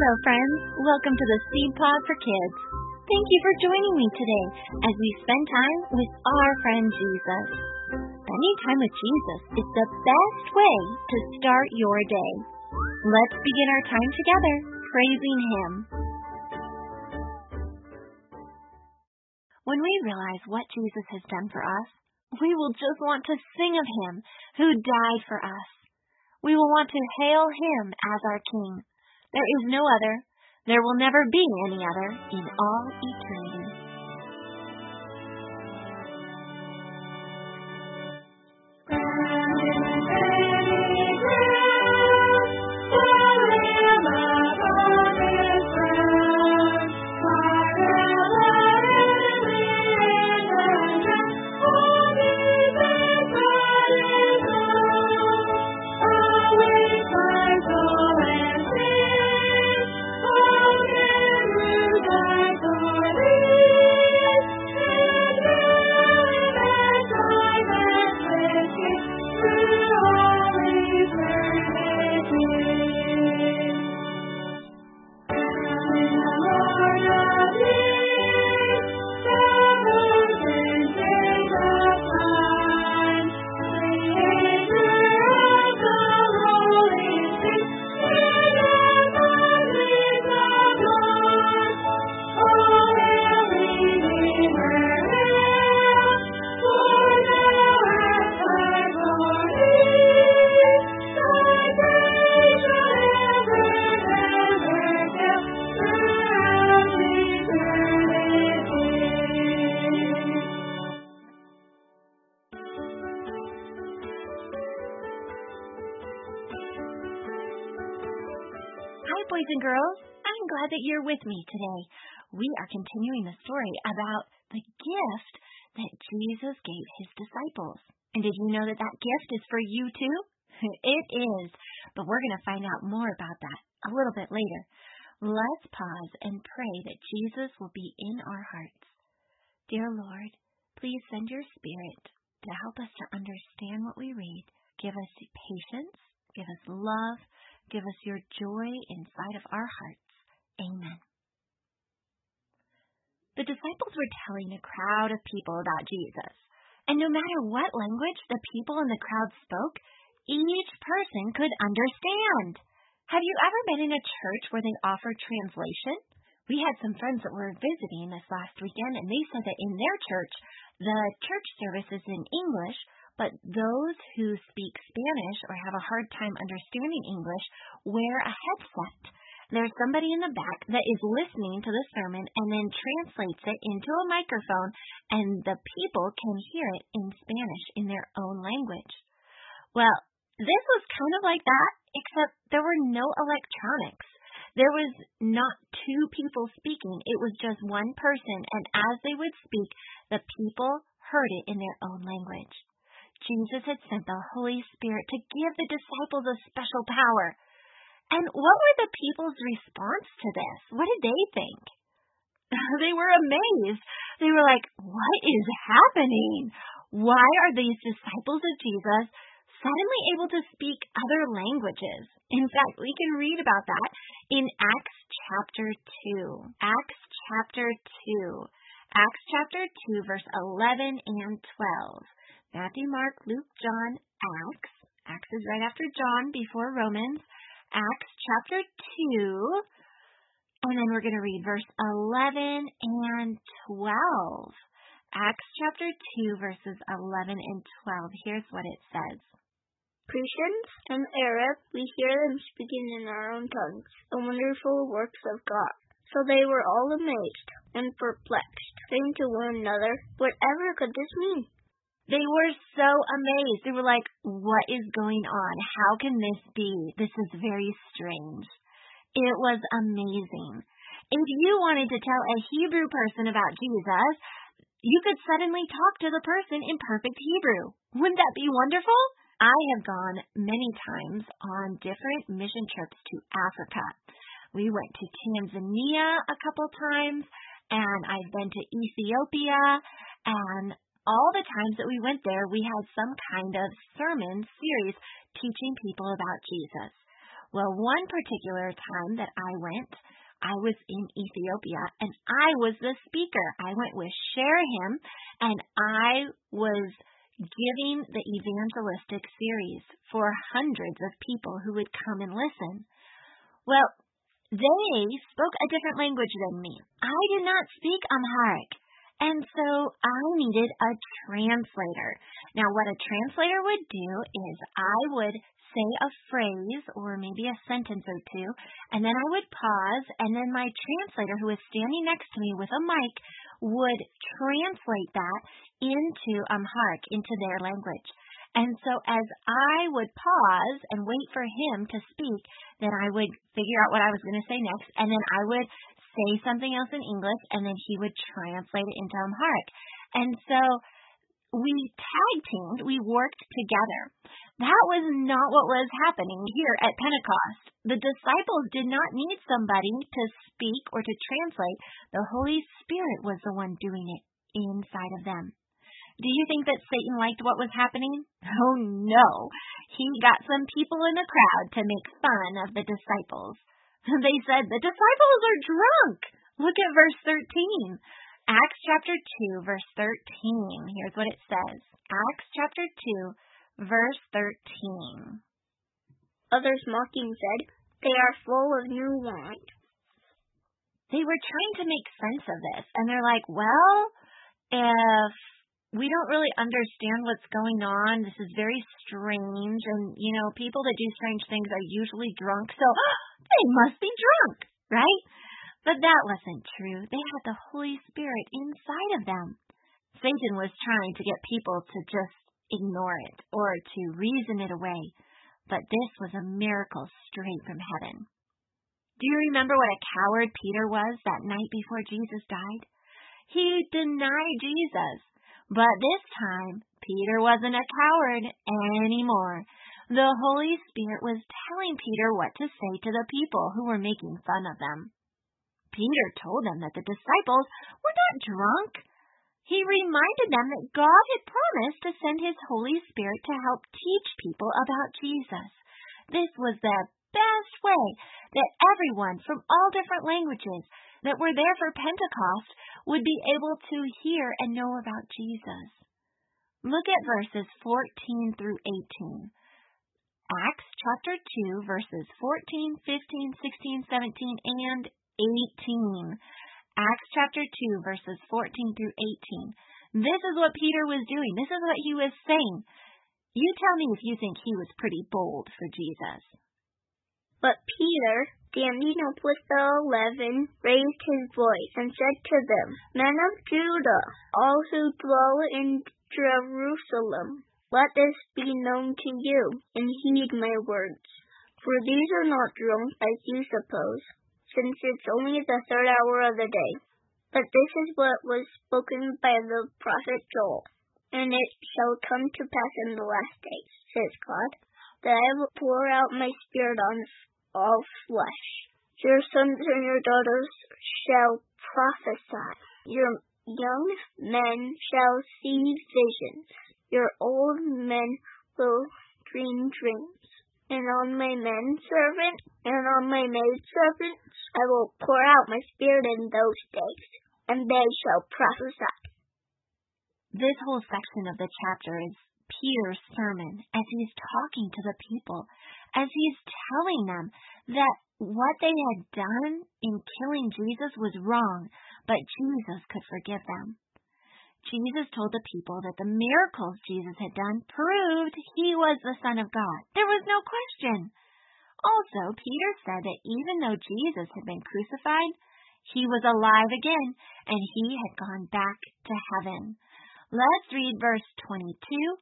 Hello, friends. Welcome to the Seed Pod for Kids. Thank you for joining me today as we spend time with our friend Jesus. Spending time with Jesus is the best way to start your day. Let's begin our time together praising Him. When we realize what Jesus has done for us, we will just want to sing of Him who died for us. We will want to hail Him as our King. There is no other. There will never be any other in all eternity. Hi, boys and girls. I'm glad that you're with me today. We are continuing the story about the gift that Jesus gave His disciples. And did you know that that gift is for you too? It is. But we're going to find out more about that a little bit later. Let's pause and pray that Jesus will be in our hearts. Dear Lord, please send your Spirit to help us to understand what we read. Give us patience. Give us love. Give us your joy inside of our hearts. Amen. The disciples were telling a crowd of people about Jesus. And no matter what language the people in the crowd spoke, each person could understand. Have you ever been in a church where they offered translation? We had some friends that were visiting this last weekend, and they said that in their church, the church service is in English, but those who speak Spanish or have a hard time understanding English wear a headset. There's somebody in the back that is listening to the sermon and then translates it into a microphone, and the people can hear it in Spanish in their own language. Well, this was kind of like that, except there were no electronics. There was not two people speaking. It was just one person, and as they would speak, the people heard it in their own language. Jesus had sent the Holy Spirit to give the disciples a special power. And what were the people's response to this? What did they think? They were amazed. They were like, what is happening? Why are these disciples of Jesus suddenly able to speak other languages? In fact, we can read about that in Acts chapter 2. Acts chapter 2. Acts chapter 2, verse 11 and 12. Matthew, Mark, Luke, John, Acts. Acts is right after John, before Romans. Acts chapter 2. And then we're going to read verse 11 and 12. Acts chapter 2, verses 11 and 12. Here's what it says. Cretans and Arabs, we hear them speaking in our own tongues, the wonderful works of God. So they were all amazed and perplexed, saying to one another, whatever could this mean? They were so amazed. They were like, what is going on? How can this be? This is very strange. It was amazing. If you wanted to tell a Hebrew person about Jesus, you could suddenly talk to the person in perfect Hebrew. Wouldn't that be wonderful? I have gone many times on different mission trips to Africa. We went to Tanzania a couple times, and I've been to Ethiopia, and all the times that we went there, we had some kind of sermon series teaching people about Jesus. Well, one particular time that I went, I was in Ethiopia, and I was the speaker. I went with Sherham, and I was giving the evangelistic series for hundreds of people who would come and listen. Well, they spoke a different language than me. I did not speak Amharic, and so I needed a translator. Now, what a translator would do is I would say a phrase or maybe a sentence or two, and then I would pause, and then my translator, who was standing next to me with a mic, would translate that into Amharic, into their language. And so as I would pause and wait for him to speak, then I would figure out what I was going to say next, and then I would say something else in English, and then he would translate it into Amharic. And so we tag-teamed, we worked together. That was not what was happening here at Pentecost. The disciples did not need somebody to speak or to translate. The Holy Spirit was the one doing it inside of them. Do you think that Satan liked what was happening? Oh, no. He got some people in the crowd to make fun of the disciples. They said, the disciples are drunk. Look at verse 13. Acts chapter 2, verse 13. Here's what it says. Acts chapter 2, verse 13. Others mocking said, they are full of new wine. They were trying to make sense of this. And they're like, well, if we don't really understand what's going on, this is very strange. And, people that do strange things are usually drunk. So they must be drunk, right? But that wasn't true. They had the Holy Spirit inside of them. Satan was trying to get people to just ignore it or to reason it away. But this was a miracle straight from heaven. Do you remember what a coward Peter was that night before Jesus died? He denied Jesus. But this time, Peter wasn't a coward anymore. The Holy Spirit was telling Peter what to say to the people who were making fun of them. Peter told them that the disciples were not drunk. He reminded them that God had promised to send His Holy Spirit to help teach people about Jesus. This was the best way that everyone from all different languages that were there for Pentecost would be able to hear and know about Jesus. Look at verses 14 through 18. Acts chapter 2, verses 14, 15, 16, 17, and 18. Acts chapter 2, verses 14 through 18. This is what Peter was doing. This is what he was saying. You tell me if you think he was pretty bold for Jesus. But Peter, standing up with the 11, raised his voice and said to them, Men of Judah, all who dwell in Jerusalem, let this be known to you, and heed my words. For these are not drunk as you suppose, since it's only the third hour of the day. But this is what was spoken by the prophet Joel. And it shall come to pass in the last days, says God, that I will pour out my spirit on all flesh. Your sons and your daughters shall prophesy. Your young men shall see visions. Your old men will dream dreams. And on my manservant and on my maidservants I will pour out my spirit in those days, and they shall prophesy. This whole section of the chapter is Peter's sermon as he's talking to the people, as he's telling them that what they had done in killing Jesus was wrong, but Jesus could forgive them. Jesus told the people that the miracles Jesus had done proved he was the Son of God. There was no question. Also, Peter said that even though Jesus had been crucified, he was alive again, and he had gone back to heaven. Let's read verse 22,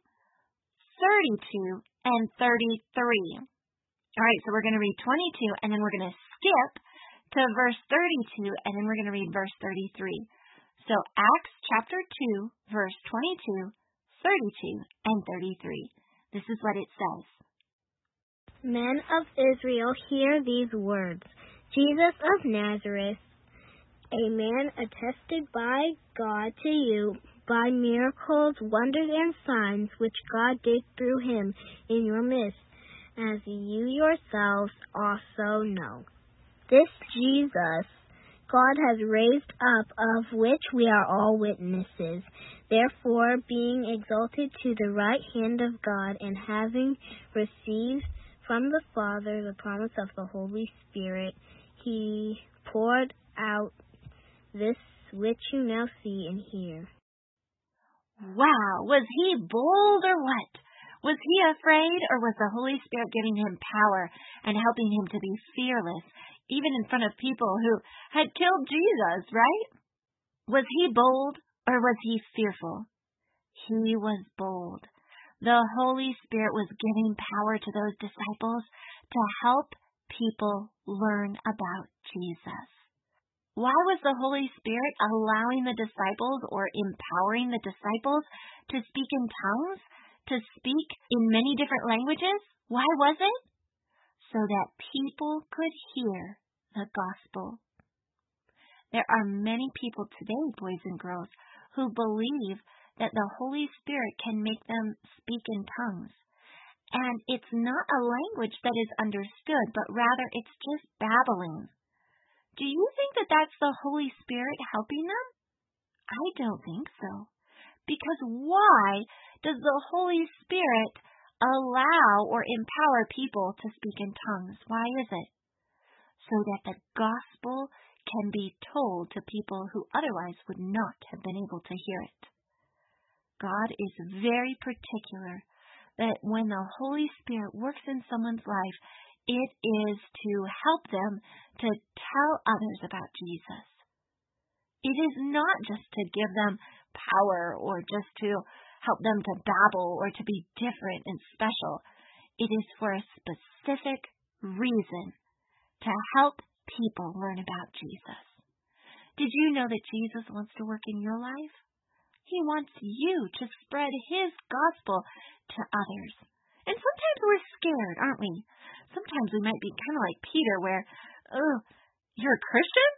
32, and 33. All right, so we're going to read 22, and then we're going to skip to verse 32, and then we're going to read verse 33. So Acts chapter 2, verse 22, 32, and 33. This is what it says. Men of Israel, hear these words. Jesus of Nazareth, a man attested by God to you by miracles, wonders, and signs which God did through him in your midst, as you yourselves also know. This Jesus God has raised up, of which we are all witnesses. Therefore, being exalted to the right hand of God, and having received from the Father the promise of the Holy Spirit, he poured out this which you now see and hear. Wow, was he bold or what? Was he afraid, or was the Holy Spirit giving him power and helping him to be fearless, even in front of people who had killed Jesus, right? Was he bold, or was he fearful? He was bold. The Holy Spirit was giving power to those disciples to help people learn about Jesus. Why was the Holy Spirit allowing the disciples, or empowering the disciples, to speak in tongues, to speak in many different languages? Why was it? So that people could hear the gospel. There are many people today, boys and girls, who believe that the Holy Spirit can make them speak in tongues. And it's not a language that is understood, but rather it's just babbling. Do you think that that's the Holy Spirit helping them? I don't think so. Because why does the Holy Spirit allow or empower people to speak in tongues? Why is it? So that the gospel can be told to people who otherwise would not have been able to hear it. God is very particular that when the Holy Spirit works in someone's life, it is to help them to tell others about Jesus. It is not just to give them power or just to help them to babble or to be different and special. It is for a specific reason, to help people learn about Jesus. Did you know that Jesus wants to work in your life? He wants you to spread his gospel to others. And sometimes we're scared, aren't we? Sometimes we might be kind of like Peter, where, oh, you're a Christian?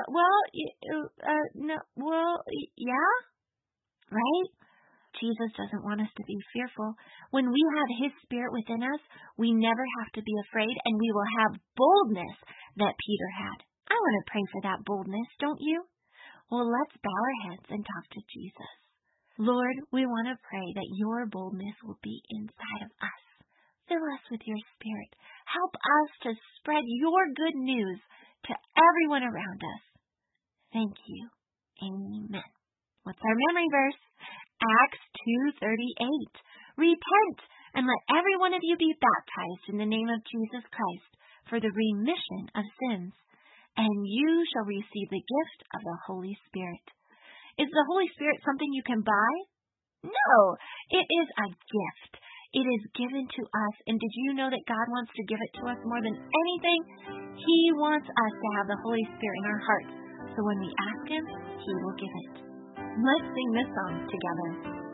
Yeah? Right? Jesus doesn't want us to be fearful. When we have his Spirit within us, we never have to be afraid, and we will have boldness that Peter had. I want to pray for that boldness, don't you? Well, let's bow our heads and talk to Jesus. Lord, we want to pray that your boldness will be inside of us. Fill us with your Spirit. Help us to spread your good news to everyone around us. Thank you. Amen. What's our memory verse? Acts 2:38. Repent and let every one of you be baptized in the name of Jesus Christ for the remission of sins, and you shall receive the gift of the Holy Spirit. Is the Holy Spirit something you can buy? No, it is a gift. It is given to us, and did you know that God wants to give it to us more than anything? He wants us to have the Holy Spirit in our hearts, so when we ask him, he will give it. Let's sing this song together.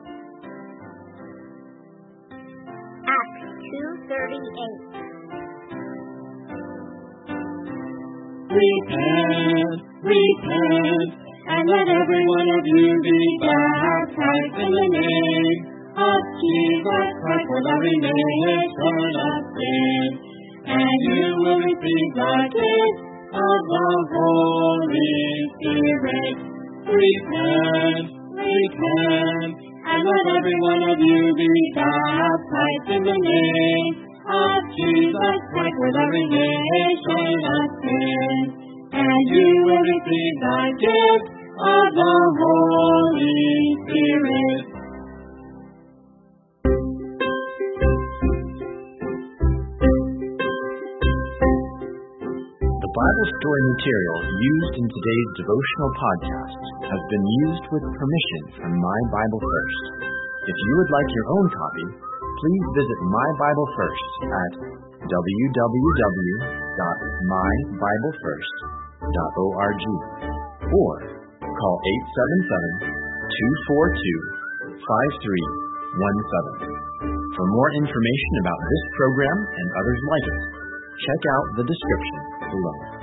Acts 2:38. Repent, repent, and let every one of you be baptized in the name of Jesus Christ for the remission of sin, and you will receive the gift of the Holy Spirit. Repent, repent, and let every one of you be baptized in the name of Jesus Christ for the remission of sin, and you will receive the gift of the Holy Spirit. The Bible story material used in today's devotional podcast has been used with permission from My Bible First. If you would like your own copy, please visit My Bible First at www.mybiblefirst.org or call 877-242-5317. For more information about this program and others like it, check out the description below.